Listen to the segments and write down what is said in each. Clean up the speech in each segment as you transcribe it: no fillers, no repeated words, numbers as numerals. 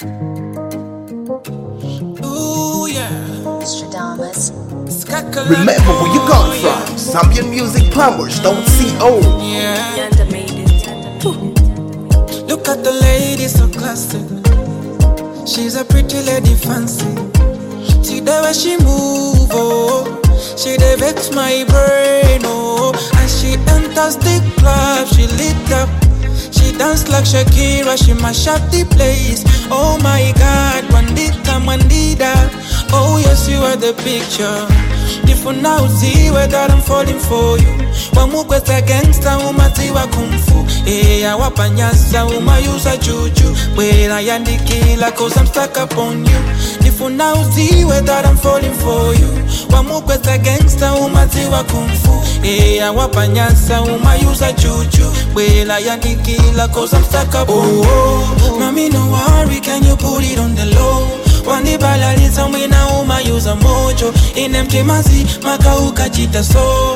Ooh, yeah. Stradamus. Remember where you got from. Zambian Music Plumbers, don't see old. Yeah. Yanda made it. Look at the lady, so classic. She's a pretty lady, fancy. See the way she move, oh. She dey vex my brain, oh. And she enters the club, she lit up. She dance like Shakira, she mash up the place. Oh my God, Bandita, Mandida. Oh yes, you are the picture. If you now see whether I'm falling for you. Wamukweta gangsta umatiwa kumfu. Awapanyasa umayusa juju. Where I andikila cause I'm stuck up on you. If you now see whether I'm falling for you. Wamukweta gangsta umatiwa kumfu. Awapanyasa umayusa juju. Where I andikila cause I'm stuck up on you. Oh, mami no worry, can you put it on the low? Wani balalisa mwina umayuza mojo. Inemti mazi maka ukachita so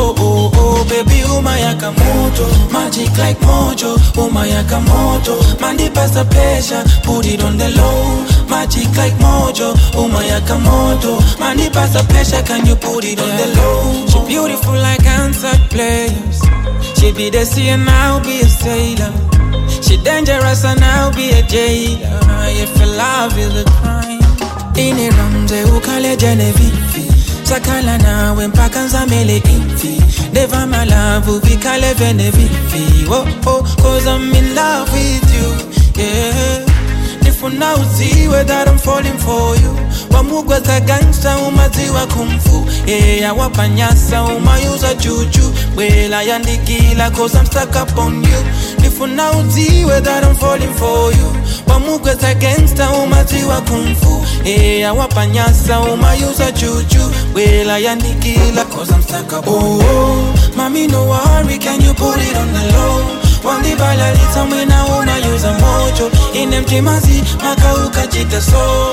oh oh baby umayaka moto. Magic like mojo umayaka moto. Mandi pasa pressure put it on the low. Magic like mojo umayaka moto. Mandi pasa pressure can you put it on the low. She beautiful like answered players. She be the sea and I'll be a sailor. She dangerous and I'll be a jailer. If your love is a crime, ini ramze ukale Genevieve. Sakala nawe mpaka nzamele infi. Never my love uvikale Genevieve. Oh oh, cause I'm in love with you, yeah. If you now see whether I'm falling for you. Wamugweza gangsta umaziwa kumfu. Awapanyasa umayuza juju. Wela yandikila cause I'm stuck up on you. If you now see whether I'm falling for you. Wamugweza gangsta umaziwa kumfu. Awapanyasa umayuza juju. Wela yandikila cause I'm stuck up on you. Oh, mami no worry, can you put it on the low? Wandi balalisa mwina umayuza mojo. Inemti mazi maka ukachita so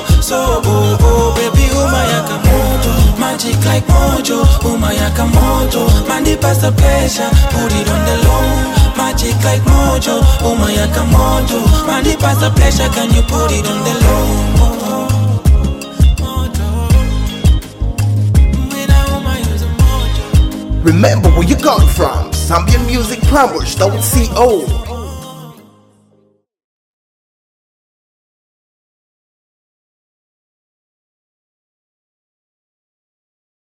oh oh baby umayaka moto. Magic like mojo umayaka moto. Mandi pasa pressure put it on the low. Magic like mojo umayaka moto. Mandi pasa pressure can you put it on the low. Remember where you got from. Zambian Music Plumbers, don't see old.